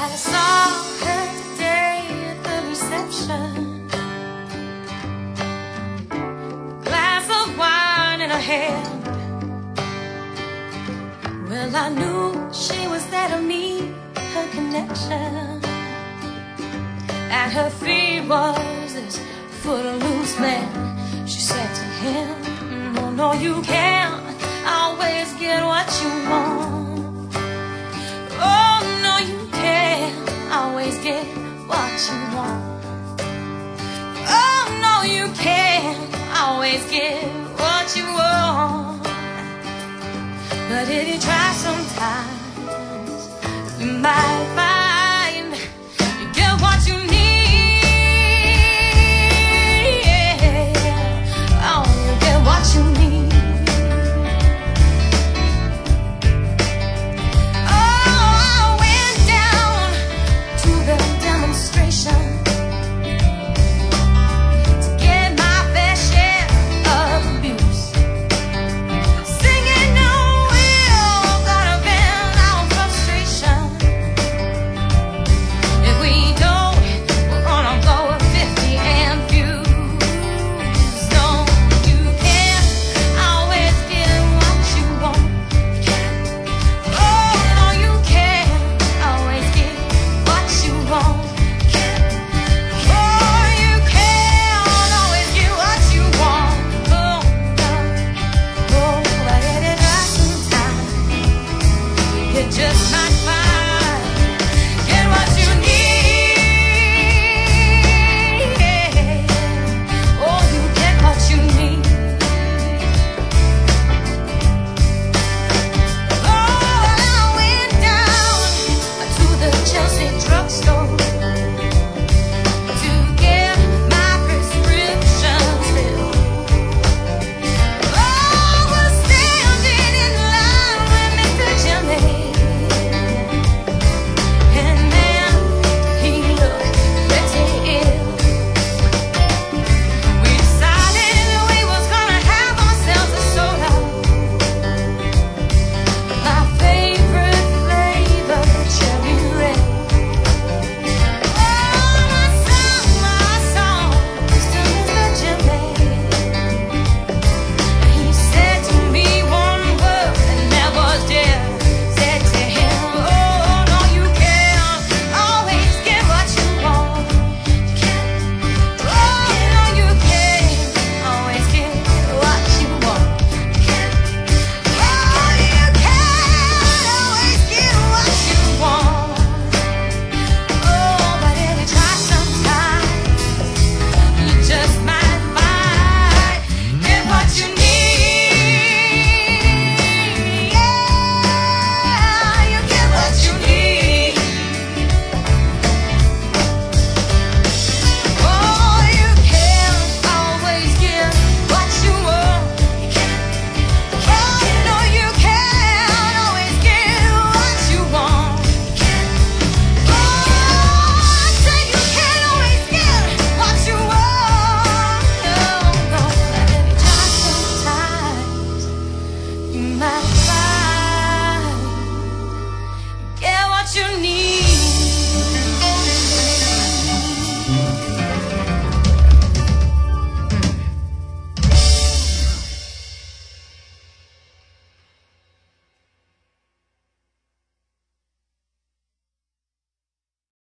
I saw her today at the reception, glass of wine in her hand. Well, I knew she was there to meet her connection. At her feet was this footloose man. She said to him, no, no, you can't always get what you want. Oh, no, you can't always get what you want. Oh, no, you can't always get what you want. But if you try